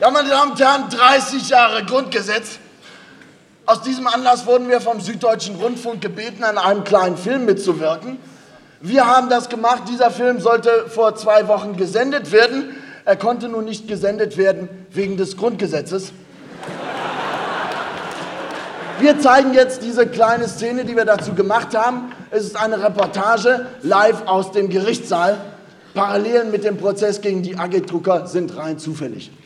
Ja, meine Damen und Herren, 30 Jahre Grundgesetz. Aus diesem Anlass wurden wir vom Süddeutschen Rundfunk gebeten, an einem kleinen Film mitzuwirken. Wir haben das gemacht. Dieser Film sollte vor 2 Wochen gesendet werden. Er konnte nun nicht gesendet werden wegen des Grundgesetzes. Wir zeigen jetzt diese kleine Szene, die wir dazu gemacht haben. Es ist eine Reportage live aus dem Gerichtssaal. Parallelen mit dem Prozess gegen die AG Drucker sind rein zufällig.